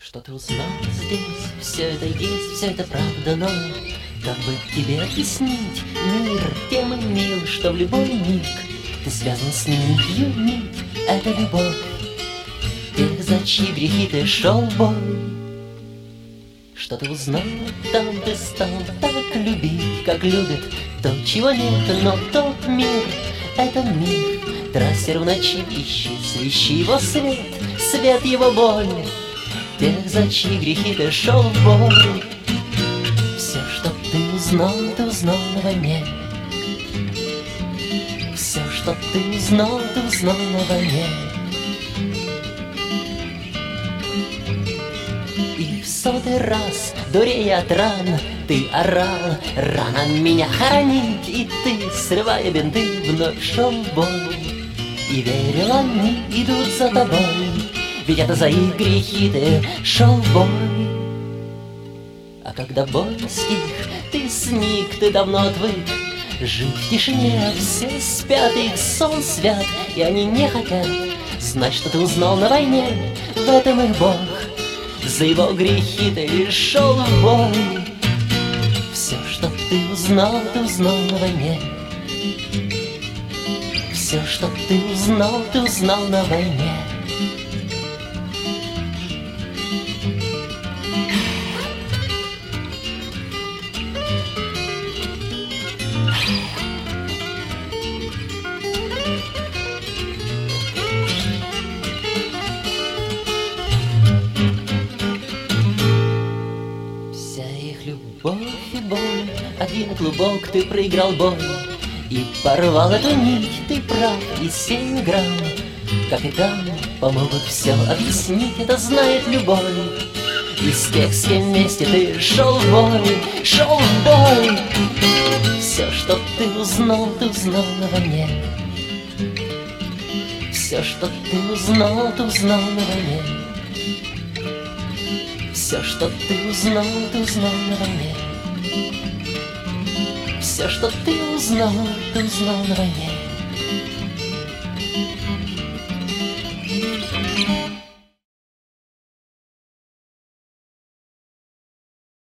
Что ты узнал здесь? Все это есть, все это правда, но как бы тебе объяснить? Мир тем и мил, что в любой миг ты связан с ним нитью нить. Это любовь тех, за чьи грехи ты шел в бой. Что ты узнал, там ты стал так любить, как любит то, чего нет. Но тот мир, это мир трассер в ночи, ищи его свет, свет его боль. Тех, за чьи грехи ты шел в бой. Все, что ты узнал на войне. Все, что ты узнал на войне. И в 100-й раз, дурея от ран, ты орал: рано меня хоронить. И ты, срывая бинты, вновь шел в бой. И верил, они идут за тобой, ведь это за их грехи ты шел в бой. А когда бой стих, ты сник, ты давно отвык жить в тишине. Все спят, их сон свят, и они не хотят знать, что ты узнал на войне. В этом их Бог, за его грехи ты шел в бой. Все, что ты узнал на войне. Все, что ты узнал на войне. Вся их любовь и боль, один клубок, ты проиграл бой и порвал эту нить. Ты прав, и 7 грамм капитан помогут все объяснить. Это знает любовь из тех, с кем вместе ты шел в бой, шел в бой. Все, что ты узнал на войне. Все, что ты узнал на войне. Все, что ты узнал на войне. Все, что ты узнал на войне.